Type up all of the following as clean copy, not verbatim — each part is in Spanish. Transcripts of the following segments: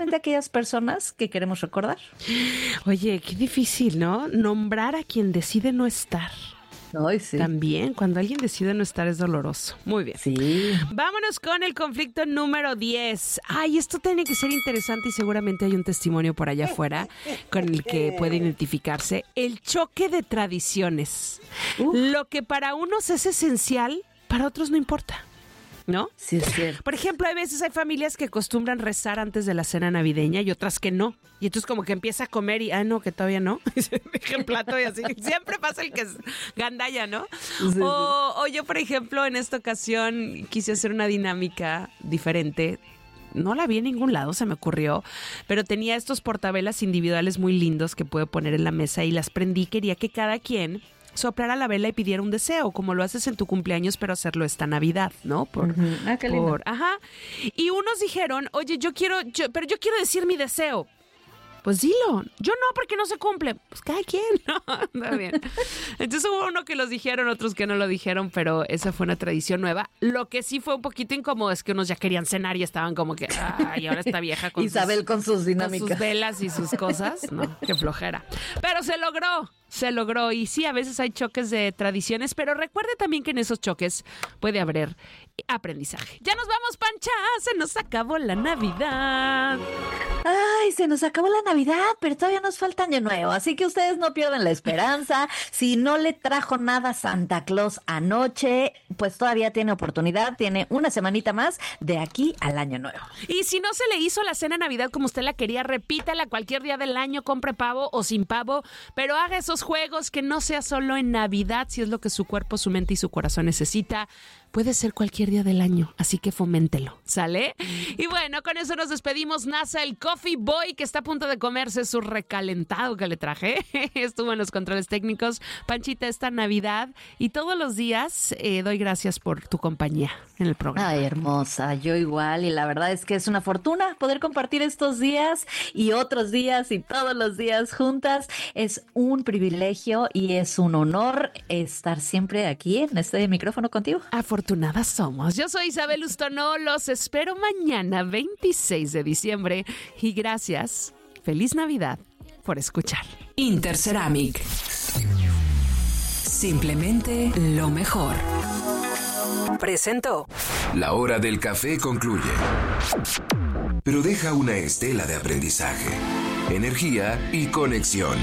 especialmente aquellas personas que queremos recordar. Oye, qué difícil, ¿no? Nombrar a quien decide no estar. Ay, sí. También, cuando alguien decide no estar es doloroso. Muy bien. Sí. Vámonos con el conflicto número 10. Ay, esto tiene que ser interesante y seguramente hay un testimonio por allá afuera con el que puede identificarse. El choque de tradiciones. Lo que para unos es esencial, para otros no importa. ¿No? Sí, es cierto. Por ejemplo, hay familias que acostumbran rezar antes de la cena navideña y otras que no. Y entonces como que empieza a comer y, no, que todavía no. Y se deja el plato y así. Siempre pasa el que es gandalla, ¿no? Sí, o yo, por ejemplo, en esta ocasión quise hacer una dinámica diferente. No la vi en ningún lado, se me ocurrió, pero tenía estos portavelas individuales muy lindos que puedo poner en la mesa y las prendí. Quería que cada quien soplara la vela y pidiera un deseo, como lo haces en tu cumpleaños, pero hacerlo esta Navidad, ¿no? Qué lindo. Y unos dijeron, oye, yo quiero decir mi deseo. Pues dilo. Yo no, porque no se cumple. Pues cada quien, ¿no? Está bien. Entonces hubo uno que los dijeron, otros que no lo dijeron, pero esa fue una tradición nueva. Lo que sí fue un poquito incómodo es que unos ya querían cenar y estaban como que, ay, ahora esta vieja con Isabel con sus dinámicas. Con sus velas y sus cosas. No, qué flojera. Pero se logró. Y sí, a veces hay choques de tradiciones, pero recuerde también que en esos choques puede haber aprendizaje. Ya nos vamos, Pancha. Se nos acabó la Navidad. Ay, se nos acabó la Navidad, pero todavía nos falta Año Nuevo, así que ustedes no pierdan la esperanza. Si no le trajo nada Santa Claus anoche, pues todavía tiene oportunidad, tiene una semanita más de aquí al Año Nuevo. Y si no se le hizo la cena de Navidad como usted la quería, repítala cualquier día del año, compre pavo o sin pavo, pero haga esos juegos, que no sea solo en Navidad, si es lo que su cuerpo, su mente y su corazón necesita. Puede ser cualquier día del año, así que foméntelo, ¿sale? Y bueno, con eso nos despedimos. NASA, el Coffee Boy, que está a punto de comerse su recalentado que le traje, estuvo en los controles técnicos. Panchita, esta Navidad y todos los días doy gracias por tu compañía en el programa. Ay, hermosa, yo igual, y la verdad es que es una fortuna poder compartir estos días y otros días y todos los días juntas. Es un privilegio y es un honor estar siempre aquí en este micrófono contigo. Afortunadas somos. Yo soy Isabel Ustonó, los espero mañana 26 de diciembre y gracias, feliz Navidad por escuchar. Interceramic. Simplemente lo mejor. Presentó. La hora del café concluye, pero deja una estela de aprendizaje, energía y conexión.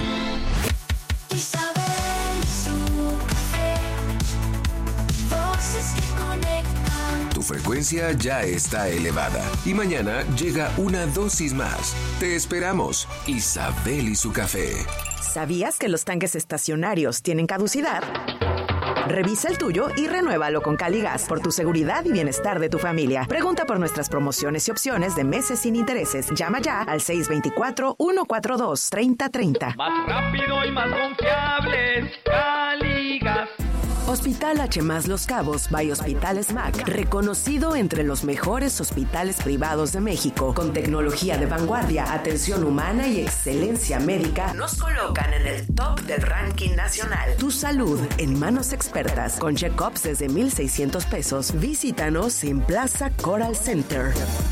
Tu frecuencia ya está elevada y mañana llega una dosis más. Te esperamos, Isabel y su café. ¿Sabías que los tanques estacionarios tienen caducidad? Revisa el tuyo y renuévalo con Caligas por tu seguridad y bienestar de tu familia. Pregunta por nuestras promociones y opciones de meses sin intereses. Llama ya al 624-142-3030. Más rápido y más confiable, Caligas. Hospital H+ Los Cabos by Hospital SMAC, reconocido entre los mejores hospitales privados de México, con tecnología de vanguardia, atención humana y excelencia médica, nos colocan en el top del ranking nacional. Tu salud en manos expertas, con check-ups desde 1,600 pesos. Visítanos en Plaza Coral Center.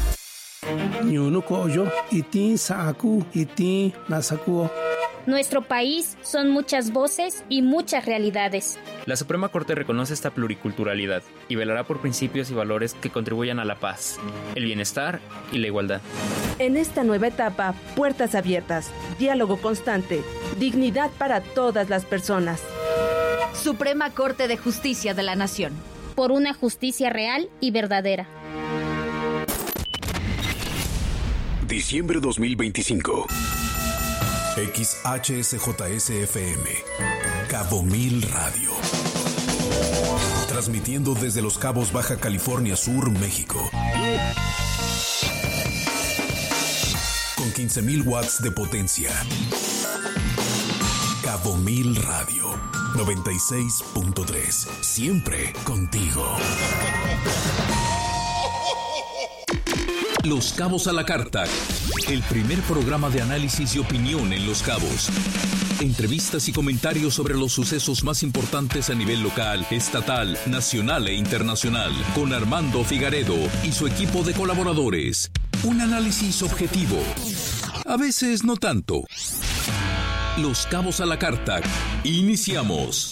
Nuestro país son muchas voces y muchas realidades. La Suprema Corte reconoce esta pluriculturalidad y velará por principios y valores que contribuyan a la paz, el bienestar y la igualdad. En esta nueva etapa, puertas abiertas, diálogo constante, dignidad para todas las personas. Suprema Corte de Justicia de la Nación. Por una justicia real y verdadera. Diciembre 2025. XHSJS-FM, Cabo Mil Radio. Transmitiendo desde Los Cabos, Baja California Sur, México. Con 15,000 watts de potencia. Cabo Mil Radio, 96.3. Siempre contigo. Los Cabos a la Carta, el primer programa de análisis y opinión en Los Cabos. Entrevistas y comentarios sobre los sucesos más importantes a nivel local, estatal, nacional e internacional, con Armando Figaredo y su equipo de colaboradores. Un análisis objetivo. A veces no tanto. Los Cabos a la Carta. Iniciamos.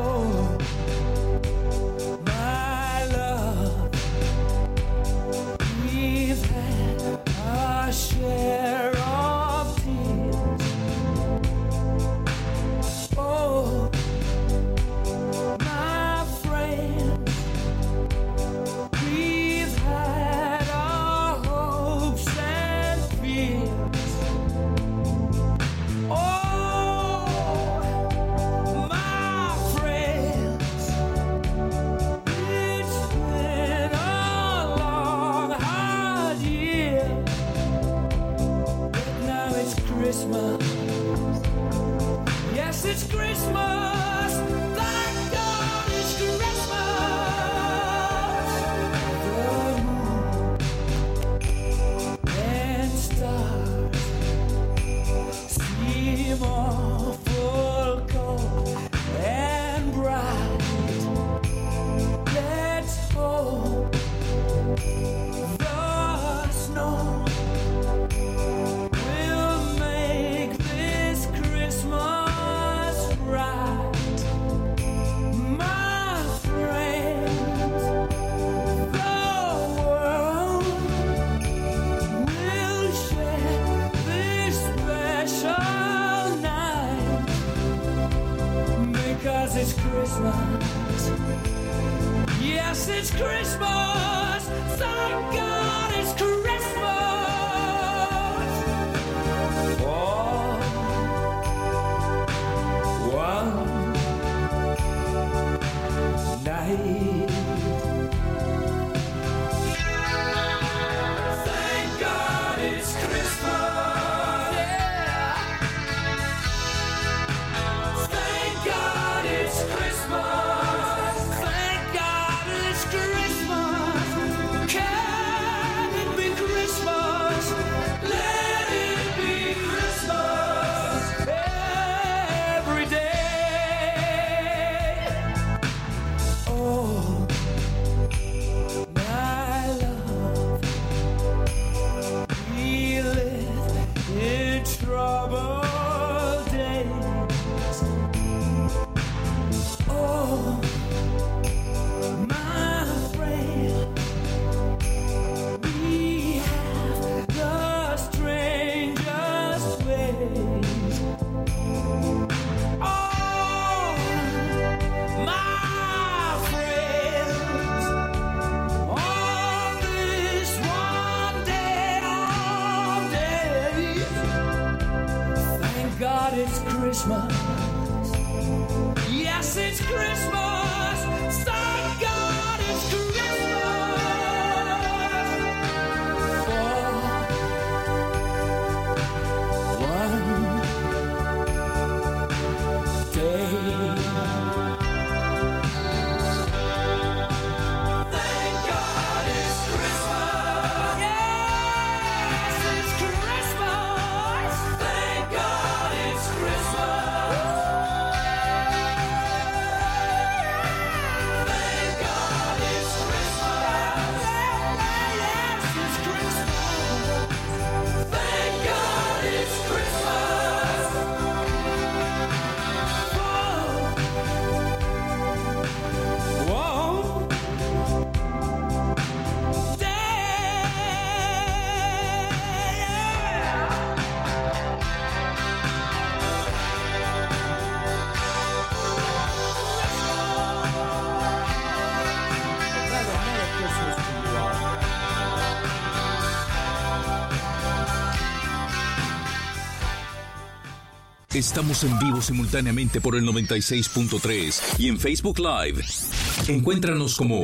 Estamos en vivo simultáneamente por el 96.3 y en Facebook Live. Encuéntranos como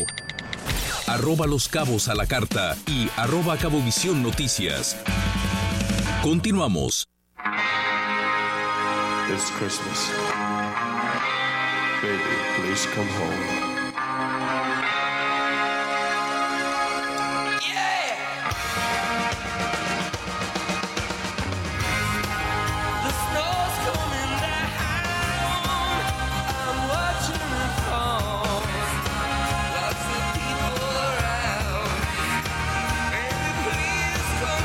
@Los Cabos a la Carta y @Cabovisión Noticias. Continuamos. It's Christmas. Baby, please come home. Come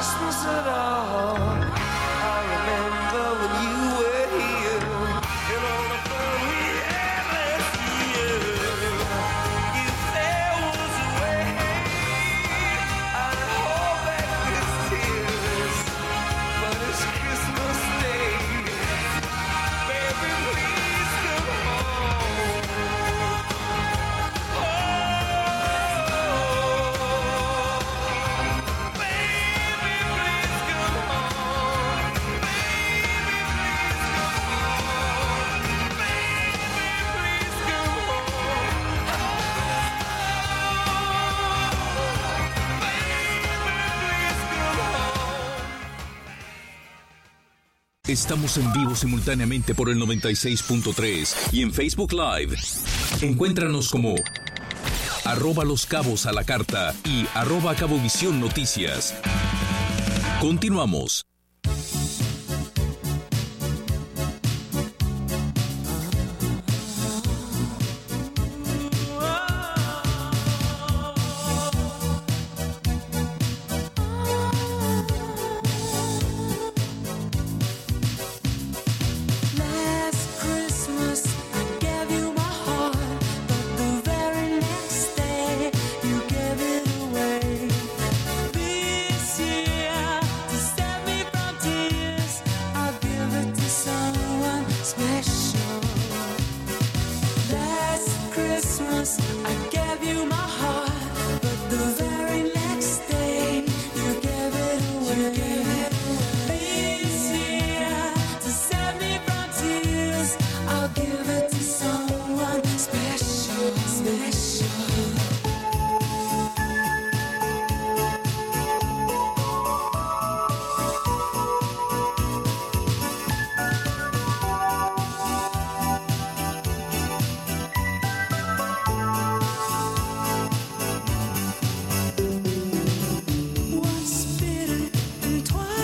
Christmas at all. I remember when you were here and all the fun we had last year. If there was a way, I'd hold back these tears, but it's Christmas Day. Baby, please come home. Estamos en vivo simultáneamente por el 96.3 y en Facebook Live. Encuéntranos como @Los Cabos a la Carta y @Cabovisión Noticias. Continuamos. Once bitter and twice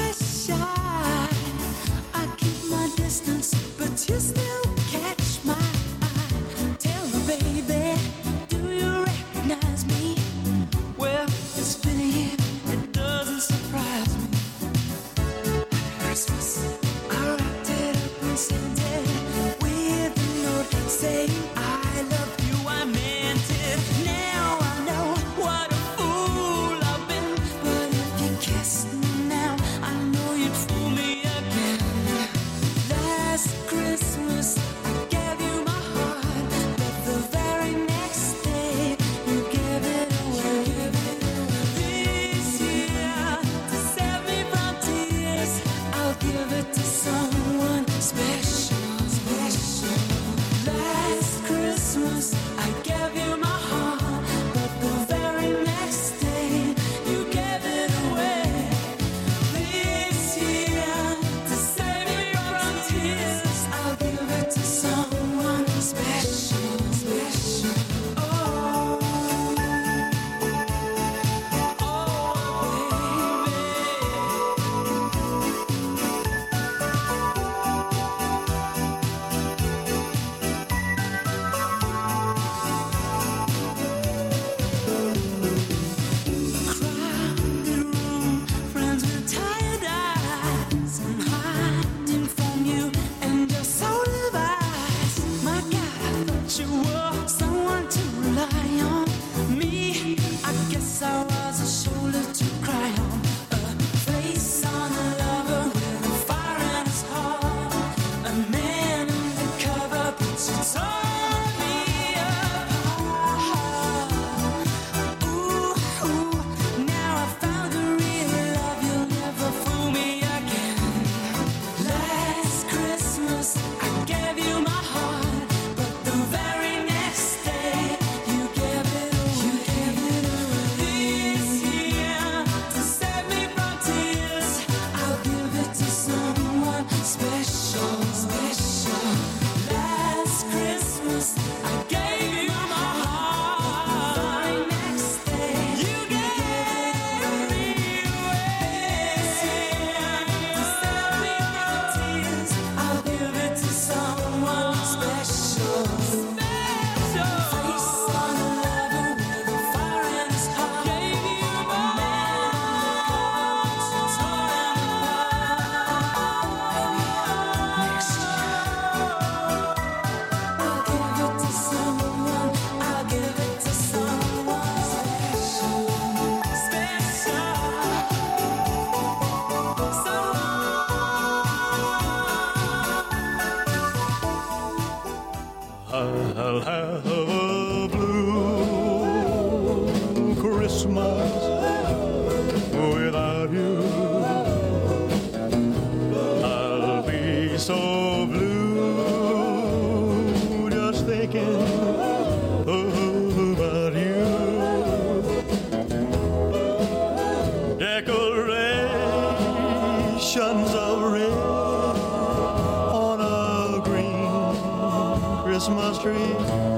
carnations of red on a green Christmas tree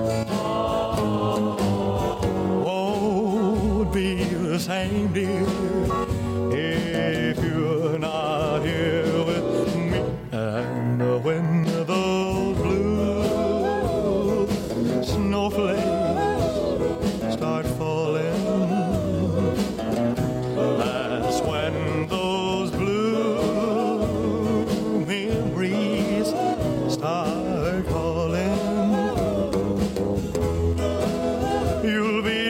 won't be the same, dear, if you're not here with me. And when those blue snowflakes start falling, that's when those blue memories start calling. You'll be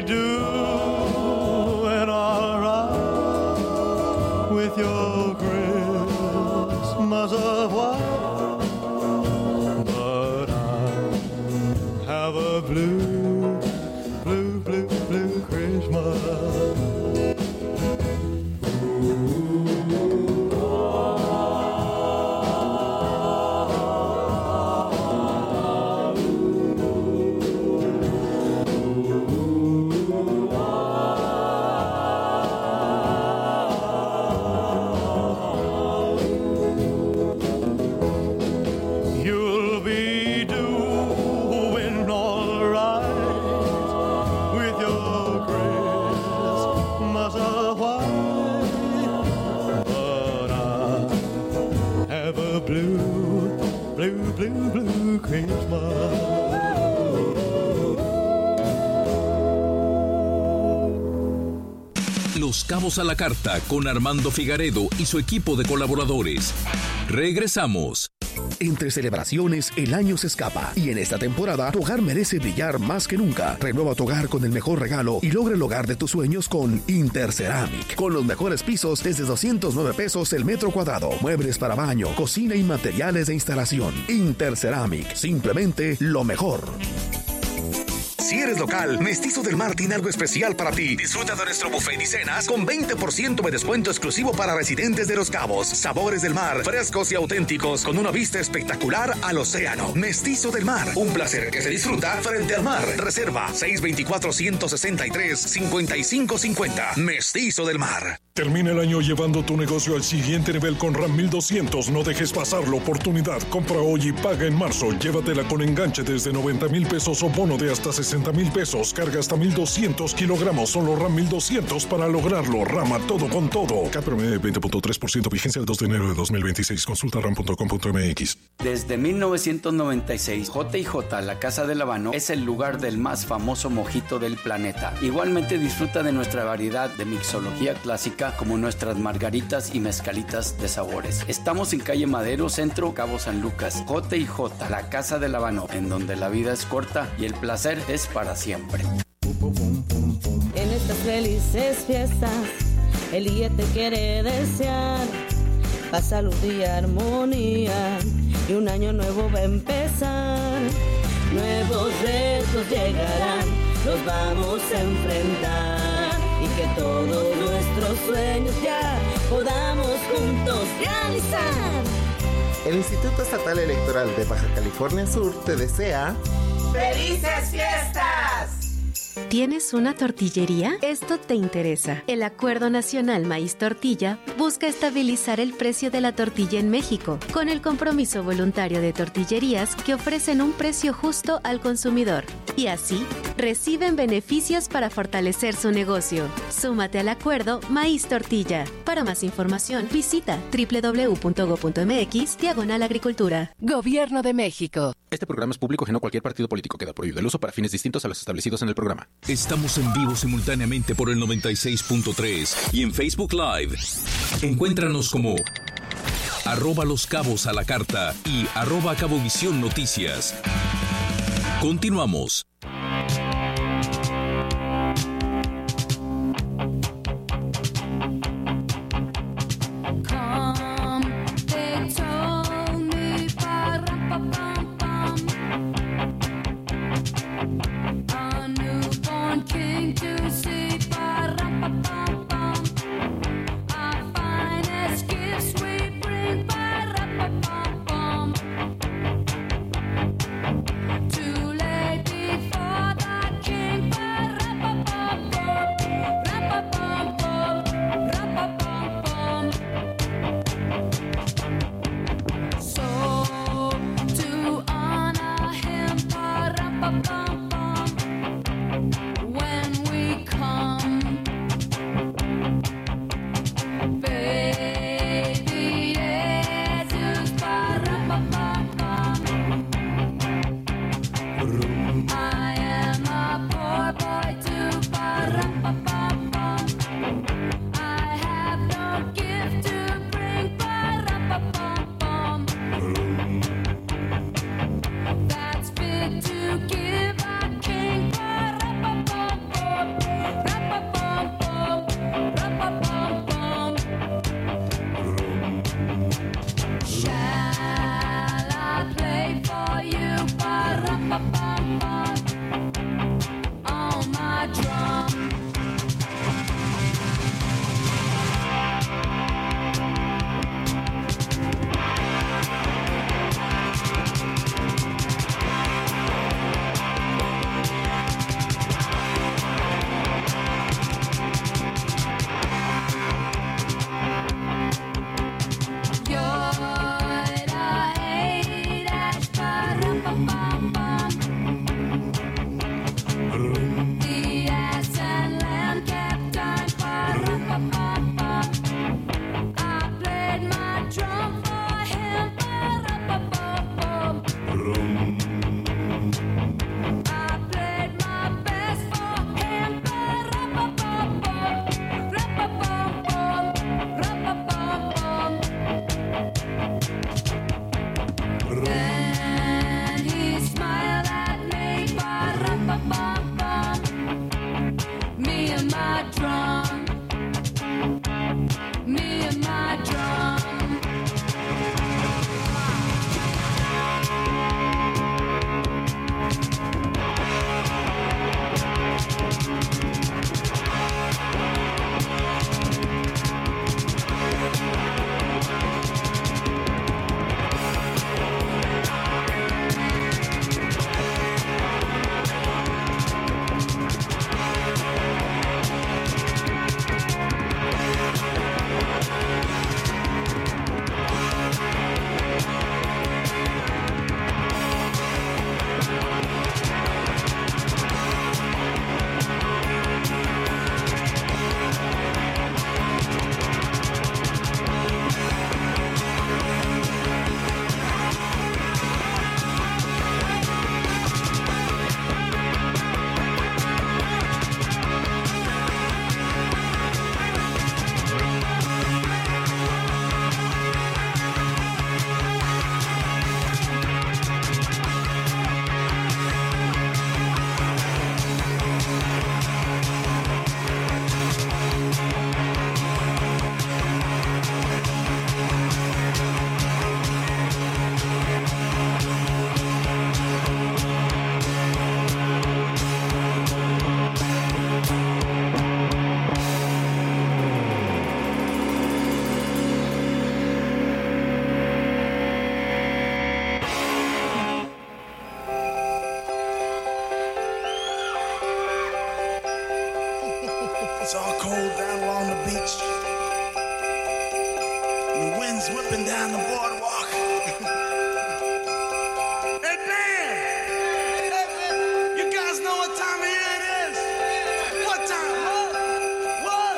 doing all right with your Christmas of white, but I have a blue, blue, blue, blue Christmas. You'll be doing all right with your Christmas of white, but I have a blue, blue, blue, blue Christmas. Los Cabos a la Carta con Armando Figaredo y su equipo de colaboradores. Regresamos. Entre celebraciones, el año se escapa y en esta temporada tu hogar merece brillar más que nunca. Renueva tu hogar con el mejor regalo y logra el hogar de tus sueños con Interceramic. Con los mejores pisos desde 209 pesos el metro cuadrado. Muebles para baño, cocina y materiales de instalación. Interceramic, simplemente lo mejor. Si eres local, Mestizo del Mar tiene algo especial para ti. Disfruta de nuestro buffet y cenas con 20% de descuento exclusivo para residentes de Los Cabos. Sabores del mar, frescos y auténticos, con una vista espectacular al océano. Mestizo del Mar, un placer que se disfruta frente al mar. Reserva 624-163-5550. Mestizo del Mar. Termina el año llevando tu negocio al siguiente nivel con RAM 1200. No dejes pasar la oportunidad. Compra hoy y paga en marzo. Llévatela con enganche desde 90,000 pesos o bono de hasta 60,000 pesos. Carga hasta 1,200 kilogramos. Solo RAM 1200 para lograrlo. Rama todo con todo. KPRM 20.3%. Vigencia el 2 de enero de 2026. Consulta ram.com.mx. Desde 1996, J&J, la Casa del Habano, es el lugar del más famoso mojito del planeta. Igualmente disfruta de nuestra variedad de mixología clásica, como nuestras margaritas y mezcalitas de sabores. Estamos en calle Madero, Centro, Cabo San Lucas. J&J, la Casa del Habano, en donde la vida es corta y el placer es para siempre. En estas felices fiestas, el día te quiere desear paz, salud y armonía, y un año nuevo va a empezar. Nuevos retos llegarán, los vamos a enfrentar, y que todos nuestros sueños ya podamos juntos realizar. El Instituto Estatal Electoral de Baja California Sur te desea ¡Felices fiestas! ¿Tienes una tortillería? Esto te interesa. El Acuerdo Nacional Maíz Tortilla busca estabilizar el precio de la tortilla en México, con el compromiso voluntario de tortillerías que ofrecen un precio justo al consumidor. Y así, reciben beneficios para fortalecer su negocio. Súmate al Acuerdo Maíz Tortilla. Para más información, visita www.go.mx/agricultura. Gobierno de México. Este programa es público ajeno a cualquier partido político. Queda prohibido el uso para fines distintos a los establecidos en el programa. Estamos en vivo simultáneamente por el 96.3 y en Facebook Live. Encuéntranos como @Los Cabos a la Carta y @Cabovisión Noticias. Continuamos. Too late before It's all cold down along the beach. The wind's whipping down the boardwalk. Hey, man! You guys know what time of year it is? What time? What?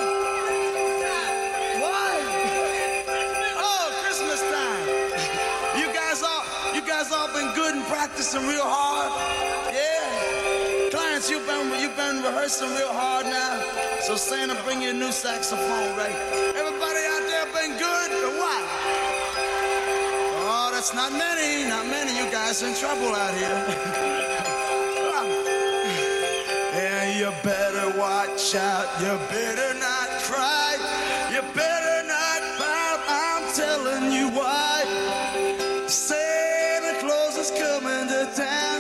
Oh, Christmas time. You guys all been good and practicing real hard? Yeah. Clients, you've been rehearsing real hard now. So Santa, bring you a new saxophone, right? Everybody out there been good or what? Oh, that's not many. You guys in trouble out here. And you better watch out. You better not cry. You better not pout. I'm telling you why. Santa Claus is coming to town.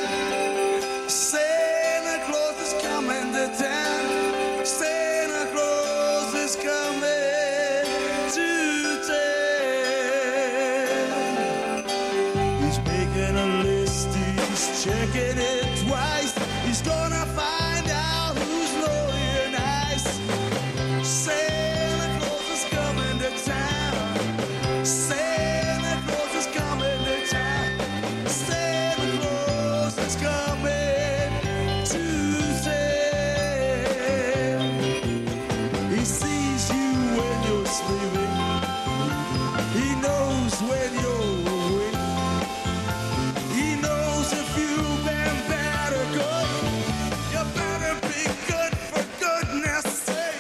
Santa Claus is coming to town. Santa Claus is coming to town. He's making a list, he's checking it twice. He's gonna find out who's loyal and nice. Santa Claus is coming to town. Santa Claus is coming to town. Santa Claus is coming to town. He sees you when you're sleeping. He knows when you're awake. He knows if you've been bad or good. You better be good for goodness sake.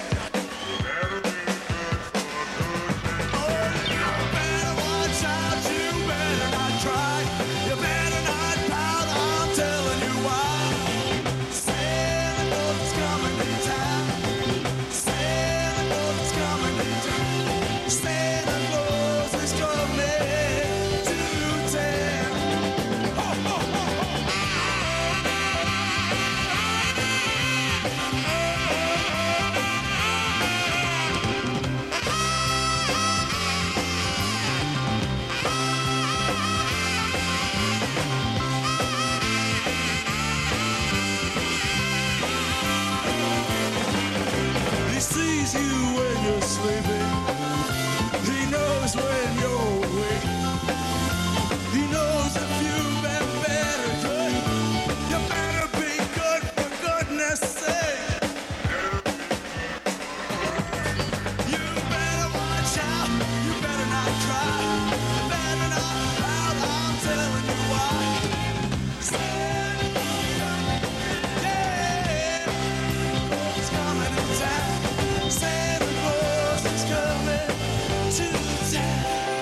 Oh, you better watch out. You better not try. You better not pout. I'm telling you why. Santa Claus is coming to town. Santa Claus is coming to town. Santa Claus is coming to town. Ho, ho, ho, ho. He sees you when you're sleeping. He knows when you're awake. He knows if you've been bad or good. You better be good for goodness sake. You better watch out. You better not cry. You better not pout. I'm telling you why. Santa Claus is coming to town. Santa Claus is coming to town.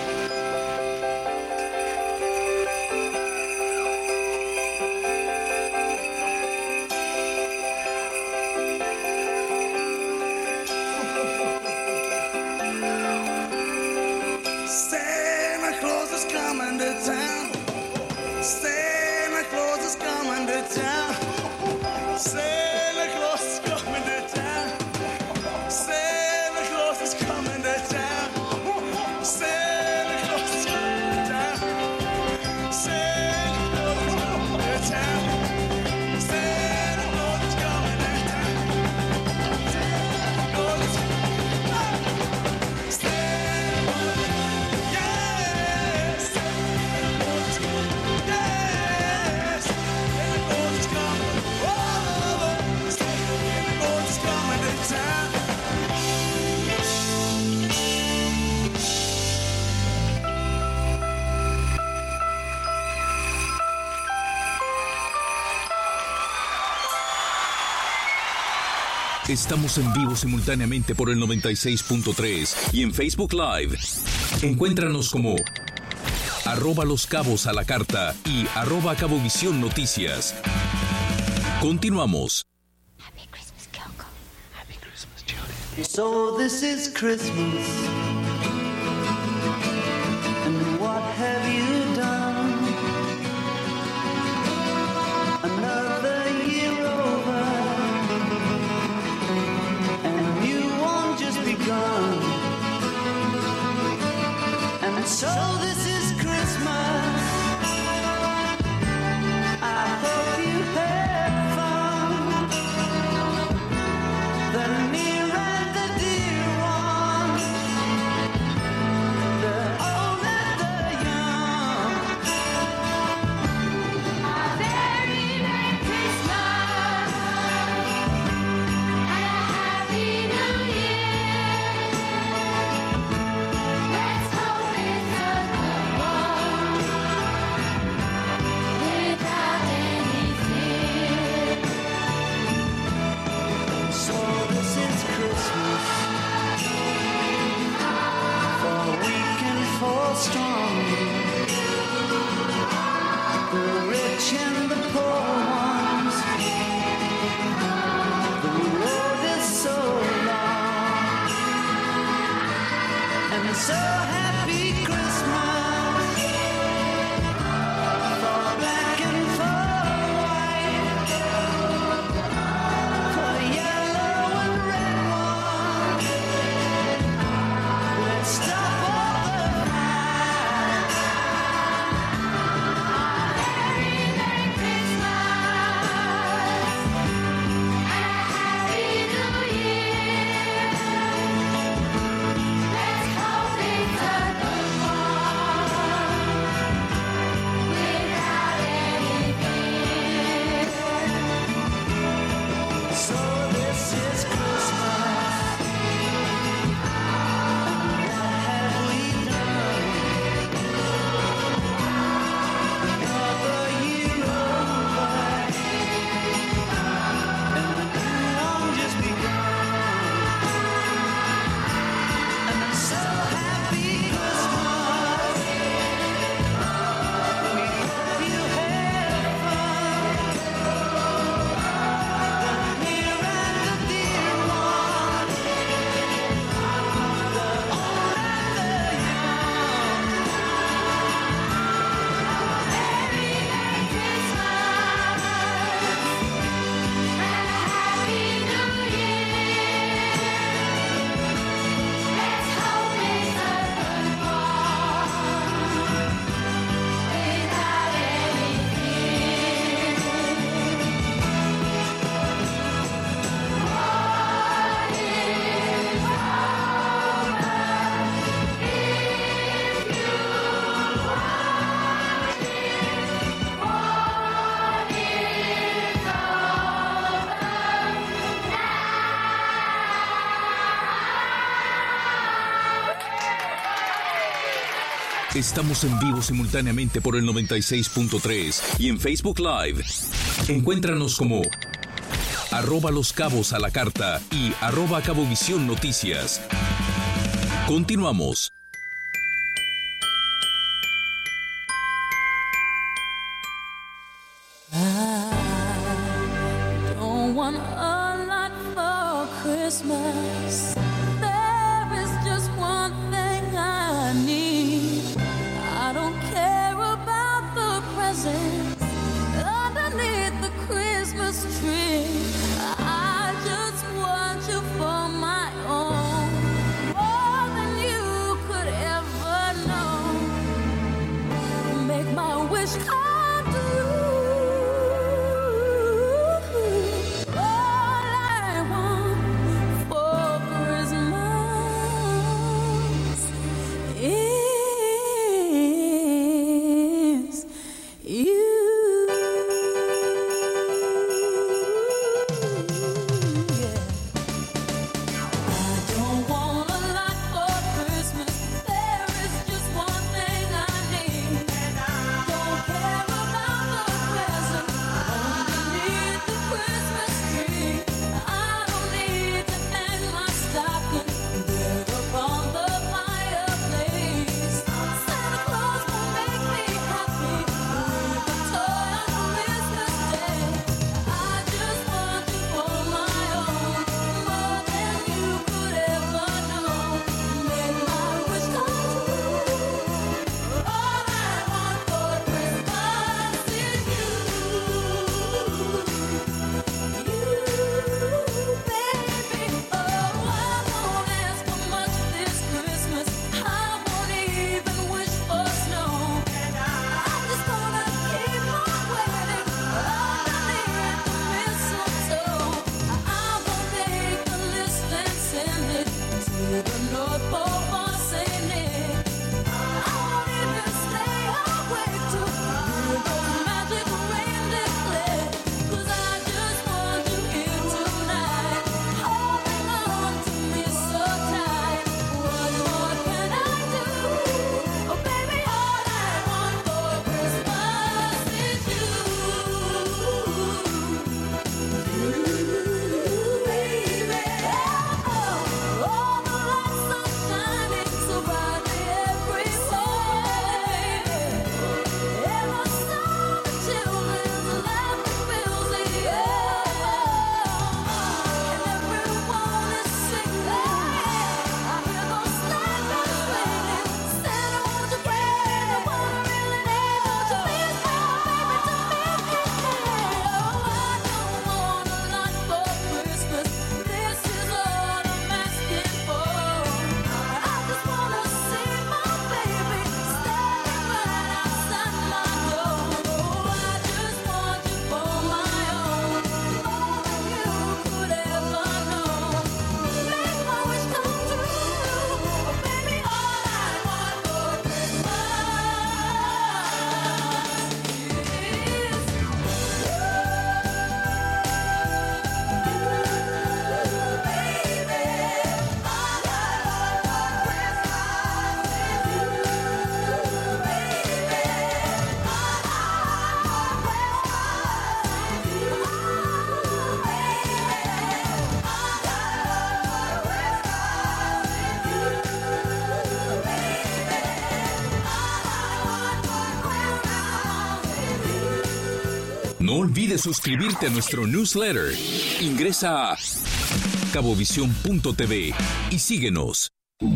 Santa Claus is coming to town. Santa Claus is coming to town. Santa Claus is coming to town. Santa Claus is coming to town. Santa Claus is coming to town. Santa Claus is coming to town. Santa Claus is coming to town. Santa Claus is Estamos en vivo simultáneamente por el 96.3 y en Facebook Live. Encuéntranos como @Los Cabos a la Carta y @Cabovisión Noticias. Continuamos. So this is Christmas, and what have you done? Another year over, and a new one just begun. And so this is Christmas. I hope you had fun. The near and grow strong. The rich and the poor ones. The road is so long. And so happy Christmas for black and for white, for yellow and red one. Let's stop all the fights. Merry Christmas and a Happy New Year. Let's hope it's a good one without any fear. So this is Christmas. What have we done? Another year over, and the new one just begun. And I'm so happy Christmas. We hope you had fun. The near and the dear one, the old and the young. Merry Christmas and a Happy New Year. Let's hope it's a good one without any fear. Estamos en vivo simultáneamente por el 96.3 y en Facebook Live. Encuéntranos como @loscabos_a_la_carta y @cabovisión noticias. Continuamos. Don't want a lot for Christmas. There is just one thing I need. I don't care about the presents underneath the Christmas tree. I just want you for my own, more than you could ever know. Make my wish come true. All I want for Christmas No olvides suscribirte a nuestro newsletter. Ingresa a cabovisión.tv y síguenos.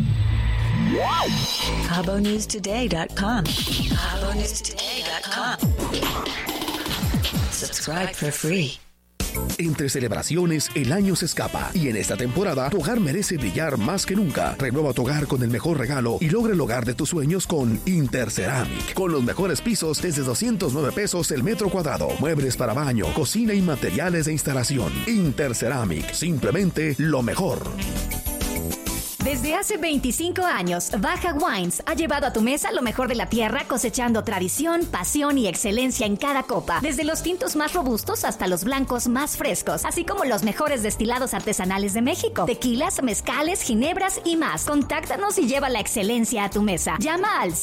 CaboNewsToday.com. CaboNewsToday.com. Subscribe for free. Entre celebraciones, el año se escapa y en esta temporada tu hogar merece brillar más que nunca. Renueva tu hogar con el mejor regalo y logra el hogar de tus sueños con Interceramic. Con los mejores pisos desde 209 pesos el metro cuadrado. Muebles para baño, cocina y materiales de instalación. Interceramic, simplemente lo mejor. Desde hace 25 años, Baja Wines ha llevado a tu mesa lo mejor de la tierra, cosechando tradición, pasión y excelencia en cada copa. Desde los tintos más robustos hasta los blancos más frescos, así como los mejores destilados artesanales de México, tequilas, mezcales, ginebras y más. Contáctanos y lleva la excelencia a tu mesa. Llama al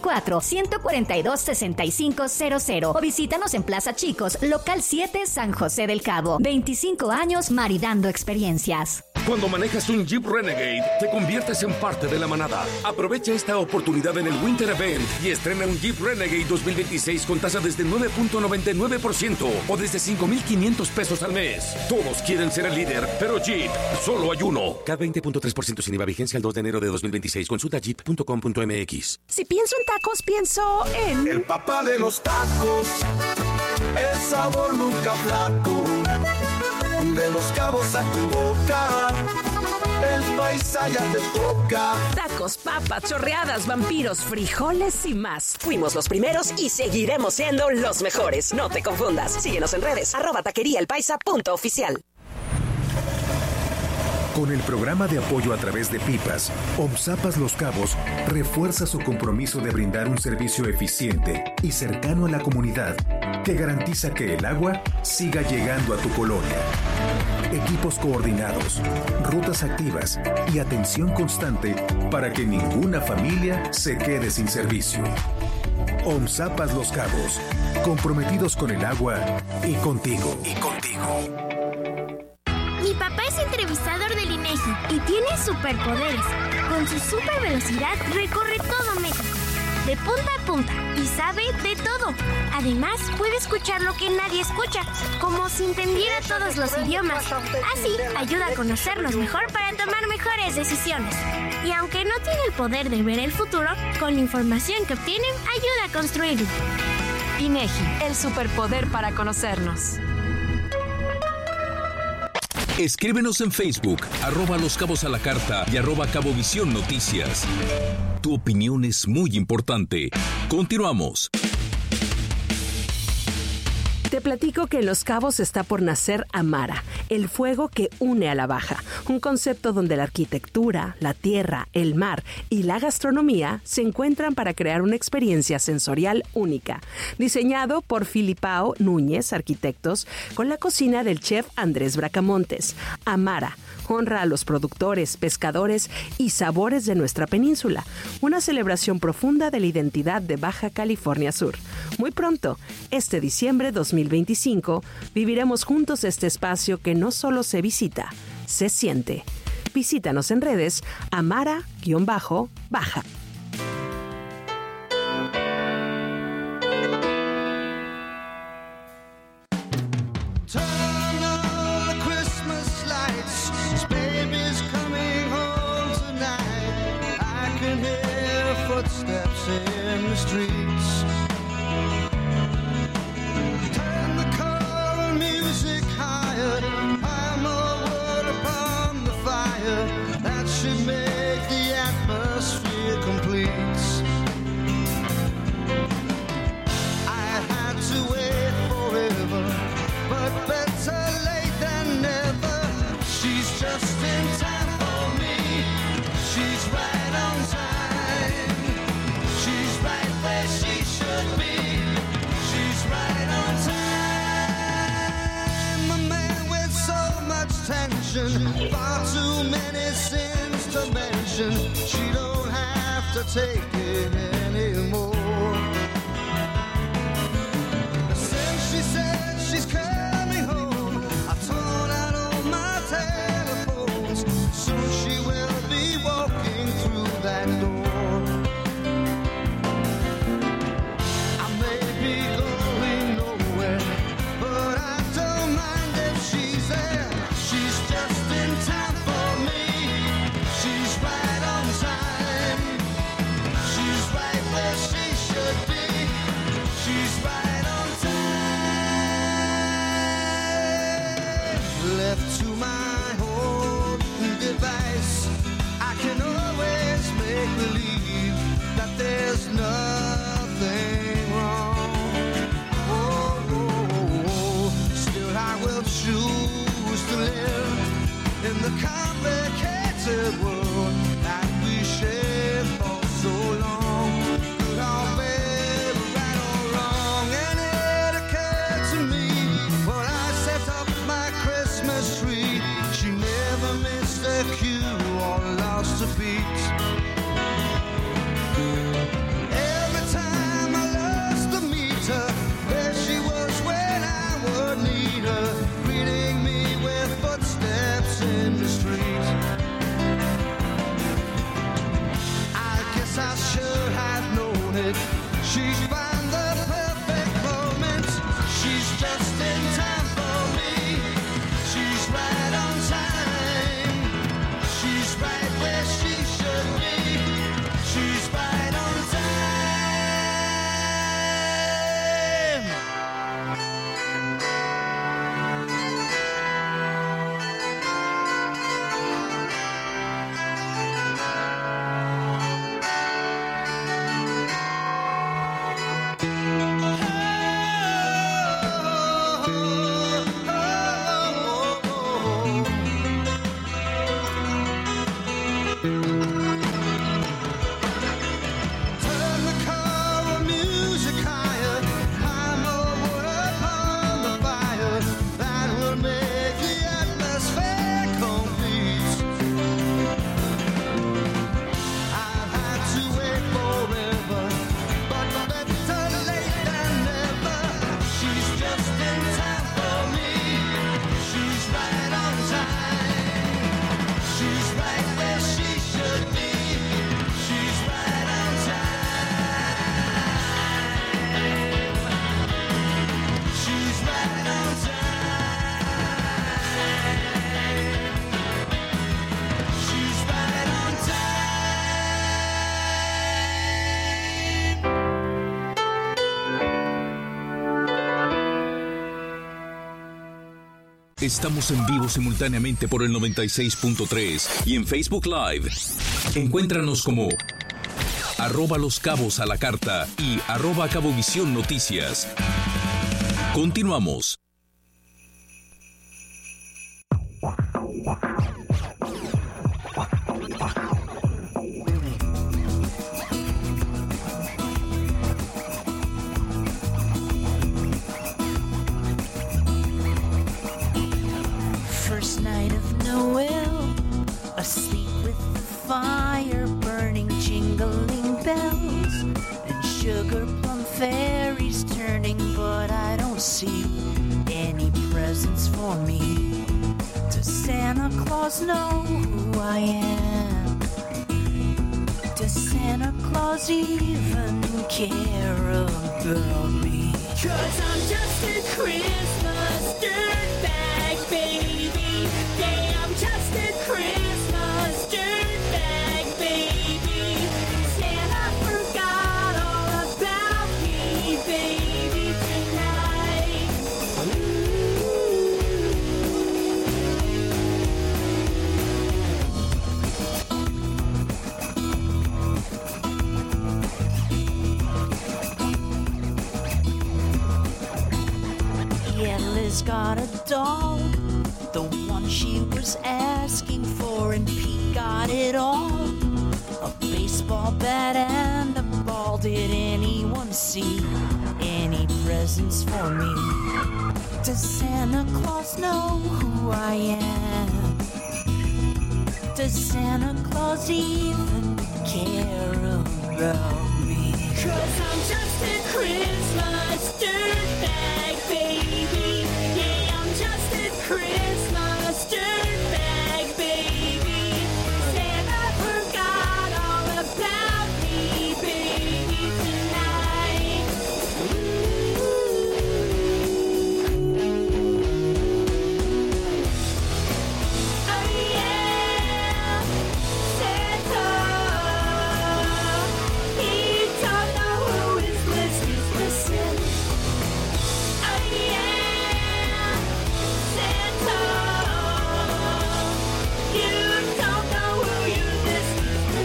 624-142-6500 o visítanos en Plaza Chicos, Local 7, San José del Cabo. 25 años maridando experiencias. Cuando manejas un Jeep Renegade, te conviertes en parte de la manada. Aprovecha esta oportunidad en el Winter Event y estrena un Jeep Renegade 2026 con tasa desde 9.99% o desde 5,500 pesos al mes. Todos quieren ser el líder, pero Jeep, solo hay uno. K20.3% sin IVA, vigencia el 2 de enero de 2026. Consulta jeep.com.mx. Si pienso en tacos, pienso en... El papá de los tacos, el sabor nunca flaco. De Los Cabos a tu boca, el paisa ya te toca. Tacos, papas, chorreadas, vampiros, frijoles y más. Fuimos los primeros y seguiremos siendo los mejores. No te confundas. Síguenos en redes, @taqueriaelpaisa.oficial. Con el programa de apoyo a través de pipas, OMSAPAS Los Cabos refuerza su compromiso de brindar un servicio eficiente y cercano a la comunidad que garantiza que el agua siga llegando a tu colonia. Equipos coordinados, rutas activas y atención constante para que ninguna familia se quede sin servicio. OMSAPAS Los Cabos, comprometidos con el agua y contigo. Mi papá es entrevistador del INEGI y tiene superpoderes. Con su super velocidad recorre todo México, de punta a punta, y sabe de todo. Además, puede escuchar lo que nadie escucha, como si entendiera todos los idiomas. Así, ayuda a conocernos mejor para tomar mejores decisiones. Y aunque no tiene el poder de ver el futuro, con la información que obtiene, ayuda a construirlo. INEGI, el superpoder para conocernos. Escríbenos en Facebook, @Los Cabos a la Carta y @Cabovisión Noticias. Tu opinión es muy importante. Continuamos. Te platico que en Los Cabos está por nacer Amara, el fuego que une a la Baja. Un concepto donde la arquitectura, la tierra, el mar y la gastronomía se encuentran para crear una experiencia sensorial única. Diseñado por Filipao Núñez, arquitectos, con la cocina del chef Andrés Bracamontes. Amara honra a los productores, pescadores y sabores de nuestra península. Una celebración profunda de la identidad de Baja California Sur. Muy pronto, este diciembre 2025, viviremos juntos este espacio que no solo se visita, se siente. Visítanos en redes Amara-Baja. Footsteps in the streets. Turn the cold music higher. I'm a wood upon the fire. That should make the atmosphere complete. I had to wait forever, but better late than never. She's just in time for me. She's right on time. Where she should be, she's right on time. A man with so much tension, far too many sins to mention. She don't have to take it anymore. Since she said she's coming home, I torn out all my telephones. Soon she will be walking through that door. it. She's found the perfect moment. She's just in time for me. She's right on time. She's right where she should be. She's right on time. Turn the car music higher. I'm over upon the fire. That will make the atmosphere complete. I've had to wait forever, but better late than never. She's just in time for me. She's right on time. She's right where she should be. She's right on time. She's right on time. She's right on Estamos en vivo simultáneamente por el 96.3 y en Facebook Live. Encuéntranos como @Los Cabos a la Carta y @Cabovisión Noticias. Continuamos. First night of Noel, asleep with the fire burning, jingling bells and sugar plum fairies turning, but I don't see any presents for me. Does Santa Claus know who I am? Does Santa Claus even care about me? 'Cause I'm just a Christmas dirtbag, baby. Yeah, I'm just a Christmas dirtbag, baby. Santa forgot all about me, baby, tonight. Yeah, Liz got a doll, the one she was asking for, and Pete got it all. A baseball bat and a ball. Did anyone see any presents for me? Does Santa Claus know who I am? Does Santa Claus even care about me? 'Cause I'm just a Christmas dirtbag, baby. Yeah, I'm just a Christmas dirtbag, baby. Santa forgot all about me, baby, tonight. Oh yeah, Santa. He don't know who his list is missing. Oh yeah, Santa. You don't know who your list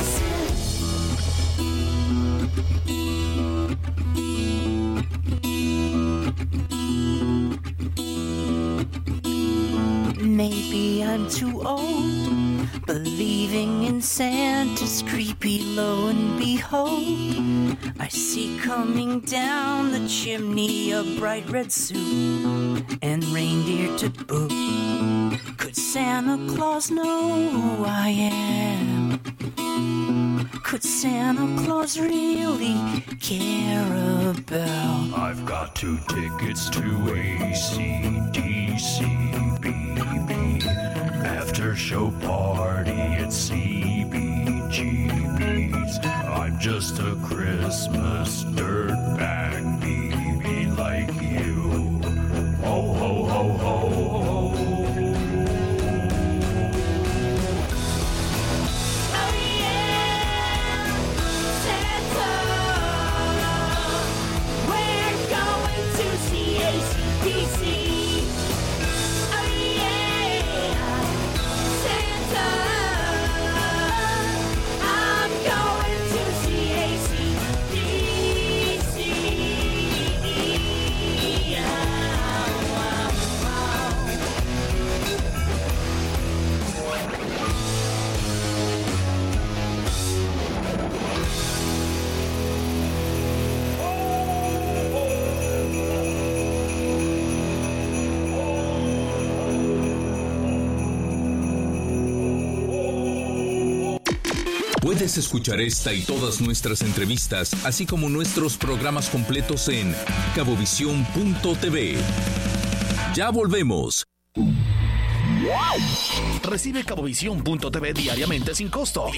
is missing. Maybe I'm too old, believing in Santa's creepy, lo and behold, I see coming down the chimney a bright red suit and reindeer to boot. Could Santa Claus know who I am? Could Santa Claus really care about? I've got 2 tickets to AC/DC, baby. After show party at CBGB's. I'm just a Christmas dirtbag baby like you. Ho, ho, ho, ho, ho. Puedes escuchar esta y todas nuestras entrevistas, así como nuestros programas completos en cabovisión.tv. Ya volvemos. Recibe Cabovisión.tv diariamente sin costo.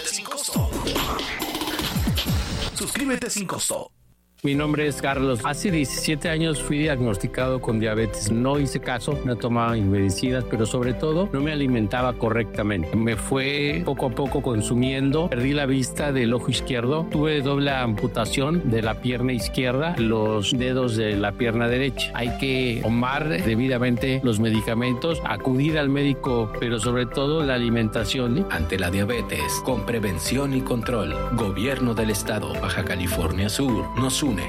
Suscríbete sin costo. Mi nombre es Carlos. Hace 17 años fui diagnosticado con diabetes. No hice caso, no tomaba mis medicinas, pero sobre todo no me alimentaba correctamente. Me fue poco a poco consumiendo. Perdí la vista del ojo izquierdo. Tuve doble amputación de la pierna izquierda, los dedos de la pierna derecha. Hay que tomar debidamente los medicamentos, acudir al médico, pero sobre todo la alimentación. Ante la diabetes, con prevención y control, Gobierno del Estado, Baja California Sur, nos une.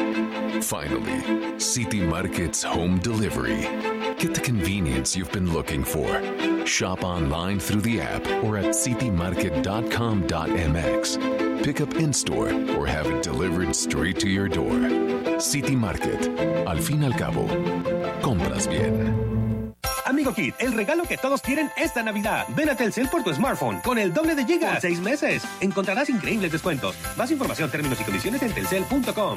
Finally, City Market's home delivery. Get the convenience you've been looking for. Shop online through the app or at citymarket.com.mx. Pick up in-store or have it delivered straight to your door. City Market. Al fin y al cabo, compras bien. Amigo Kid, el regalo que todos quieren esta Navidad. Ven a Telcel por tu smartphone con el doble de gigas. Por 6 meses. Encontrarás increíbles descuentos. Más información, términos y condiciones en telcel.com.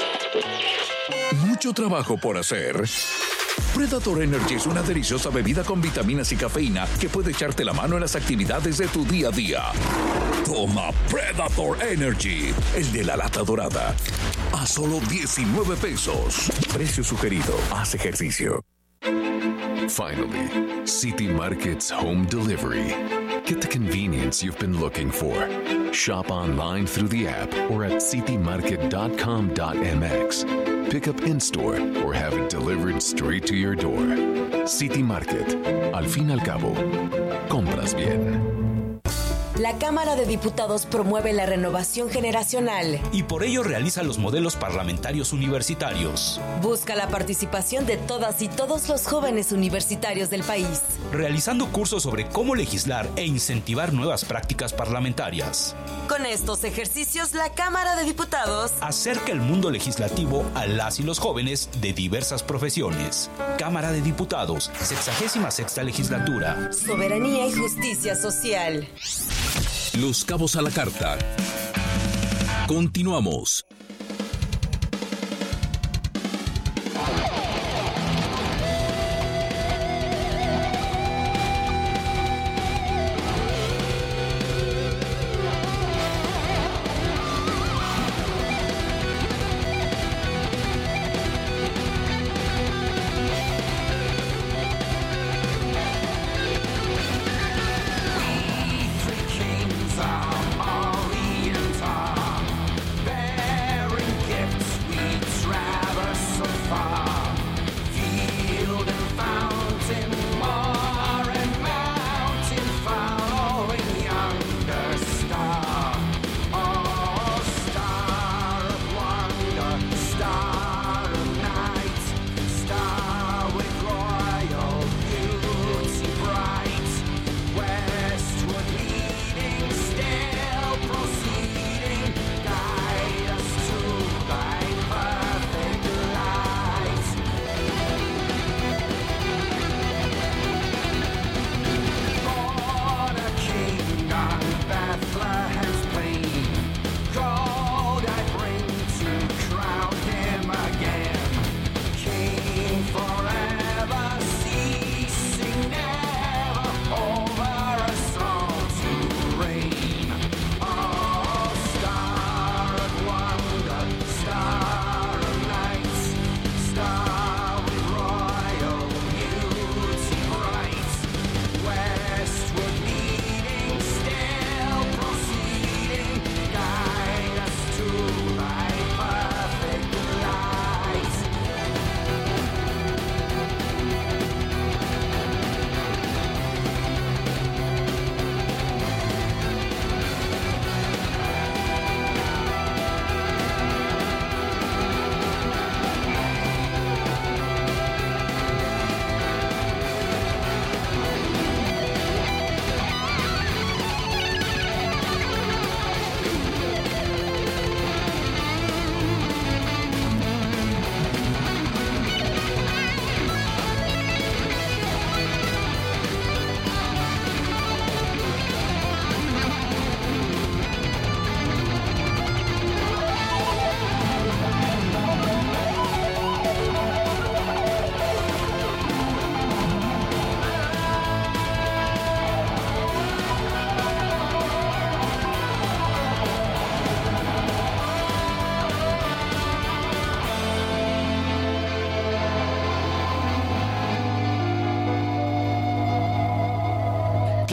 Mucho trabajo por hacer. Predator Energy es una deliciosa bebida con vitaminas y cafeína que puede echarte la mano en las actividades de tu día a día. Toma Predator Energy, el de la lata dorada, a solo 19 pesos. Precio sugerido. Haz ejercicio. Finally, City Market's home delivery. Get the convenience you've been looking for. Shop online through the app or at citymarket.com.mx. Pick up in-store or have it delivered straight to your door. City Market. Al fin y al cabo, compras bien. La Cámara de Diputados promueve la renovación generacional y por ello realiza los modelos parlamentarios universitarios. Busca la participación de todas y todos los jóvenes universitarios del país, realizando cursos sobre cómo legislar e incentivar nuevas prácticas parlamentarias. Con estos ejercicios, la Cámara de Diputados acerca el mundo legislativo a las y los jóvenes de diversas profesiones. Cámara de Diputados, 66ª legislatura. Soberanía y justicia social. Los Cabos a la Carta. Continuamos.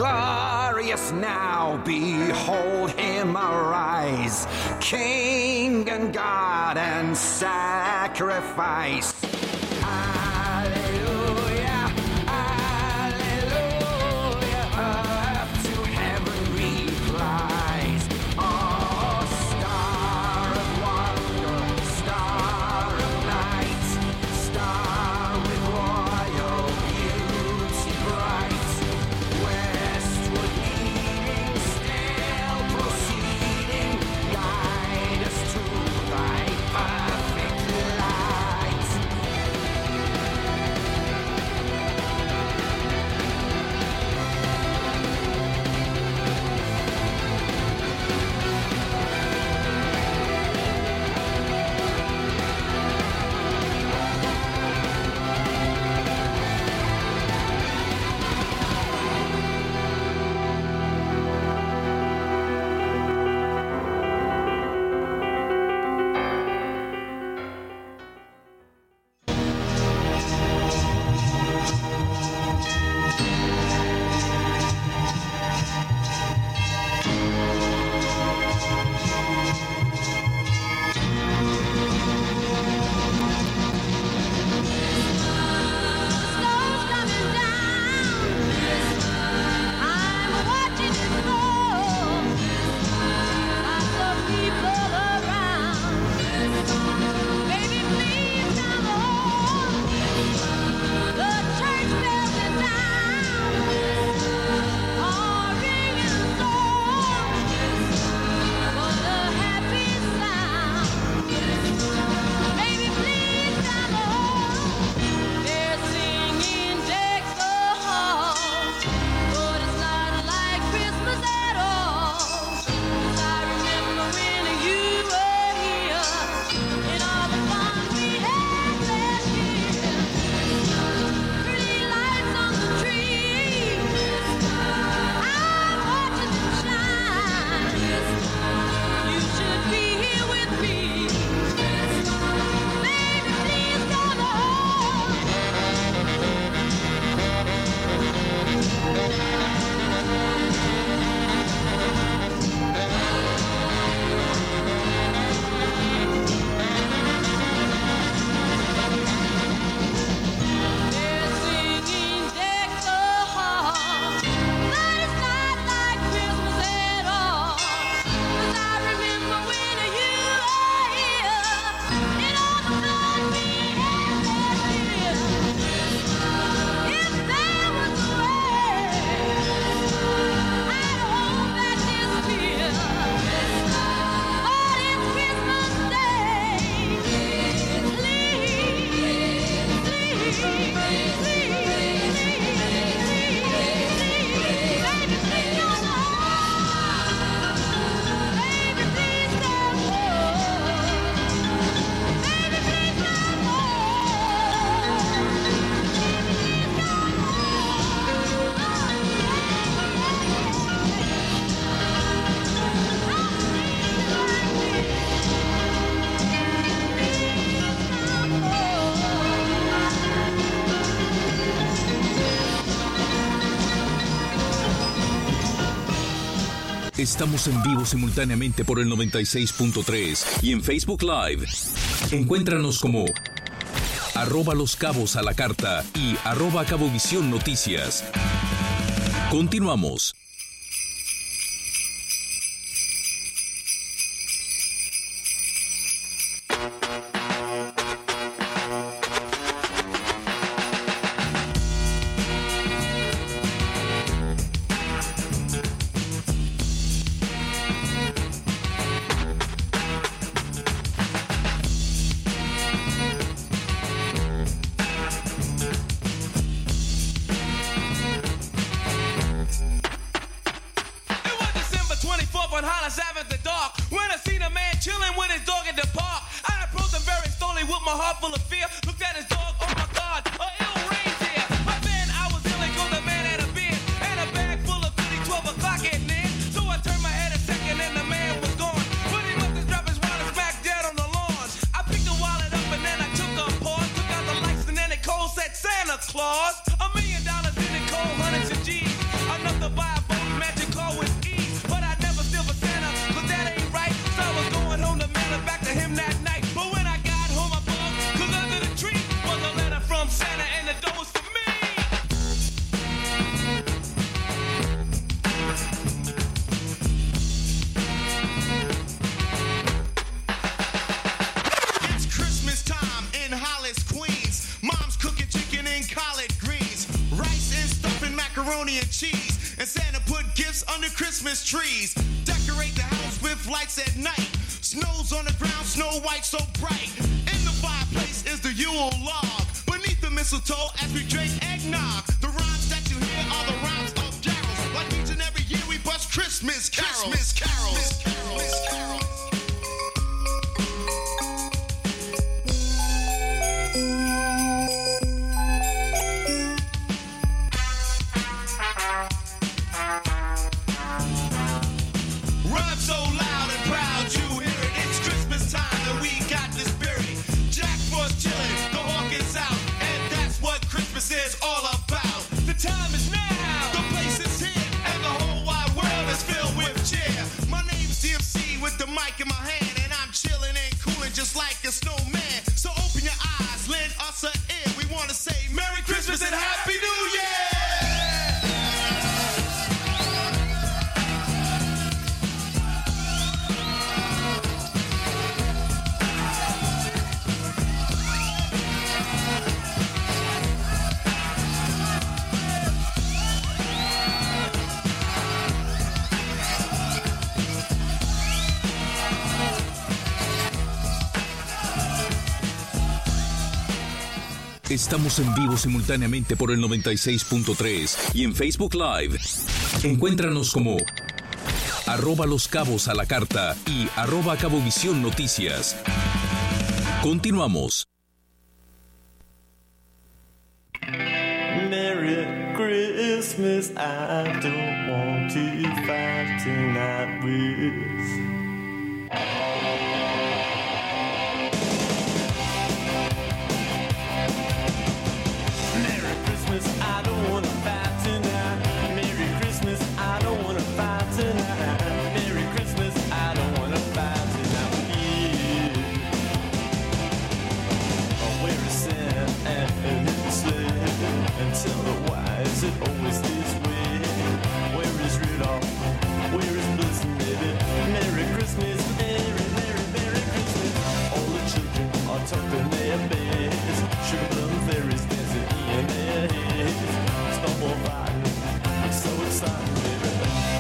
glorious now, behold him arise, King and God and sacrifice. Hallelujah, hallelujah, up to heaven replies. Oh, star of wonder, star of night, star with royal beauty bright, westward leading, still proceeding, guide us to thy perfect light. Estamos en vivo simultáneamente por el 96.3 y en Facebook Live. Encuéntranos como @Los Cabos a la Carta y @Cabovisión Noticias. Continuamos. Christmas trees. Decorate the house with lights at night. Snow's on the ground, snow white so bright. In the fireplace is the Yule log. Beneath the mistletoe as we drink eggnog. The rhymes that you hear are the rhymes of carols. Like each and every year we bust Christmas carols. Christmas carols. Christmas carols. Rhyme so loud and proud, you hear it. It's Christmas time and we got the spirit. Jack Frost chilling, the hawk is out, and that's what Christmas is all about. The time is now, the place is here, and the whole wide world is filled with cheer. My name's DMC with the mic in my hand, and I'm chilling and cooling just like a snowman. So open your eyes, lend us an ear. We want to say Merry Christmas and Happy New Year! Estamos en vivo simultáneamente por el 96.3 y en Facebook Live. Encuéntranos como @Los Cabos a la Carta y @Cabovisión Noticias. Continuamos. Merry Christmas, I don't want to fight tonight with. I don't wanna fight tonight. Merry Christmas, I don't wanna fight tonight. Merry Christmas, I don't wanna fight tonight with you. Oh, where is Santa and his sled? And tell her why is it always this way? Where is Rudolph? Where is Blitzen, baby? Merry Christmas, Merry, Merry, Merry Christmas. All the children are tucked in their beds. Sugar plum fairies dancing in their heads. Snowball fighting, it's so exciting, baby.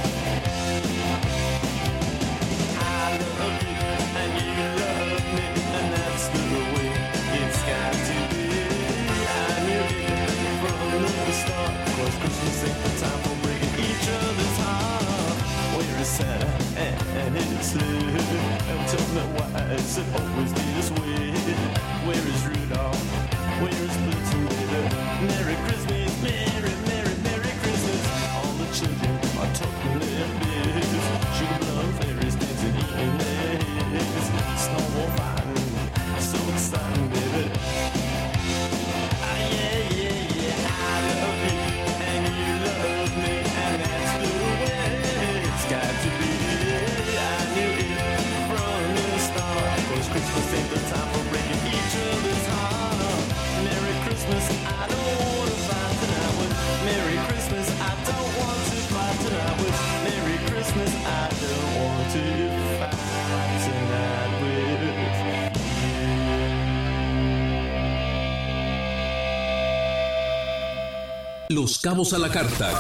I love you and you love me, and that's the way it's got to be. I knew it from the start, 'cause Christmas ain't the time for breaking each other's heart. Where is Santa and his sled? And tell me why is it always this way? Where is Rudolph? Where is Blitzen, baby? Merry Christmas, Merry, Merry, Merry Christmas. All the children are talking their biz. Sugar plum fairies dancing in their heads. Snowball fighting, so exciting, baby. Ah, yeah, yeah, yeah, I love you, and you love me, and that's the way it's got to be. I knew it from the start, 'cause Christmas ain't the time for breaking each other's heart. Merry Christmas, I don't want to fight tonight with. Merry Christmas, I don't want to fight tonight with. Merry Christmas, I don't want to fight tonight with. Los Cabos a la Carta